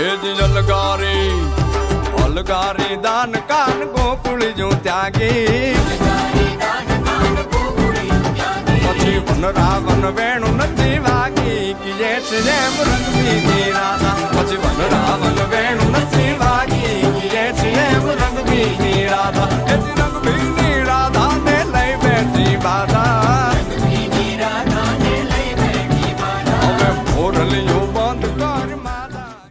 એ જ અલગારી દાન કાન ગોકુળ જો ત્યાગી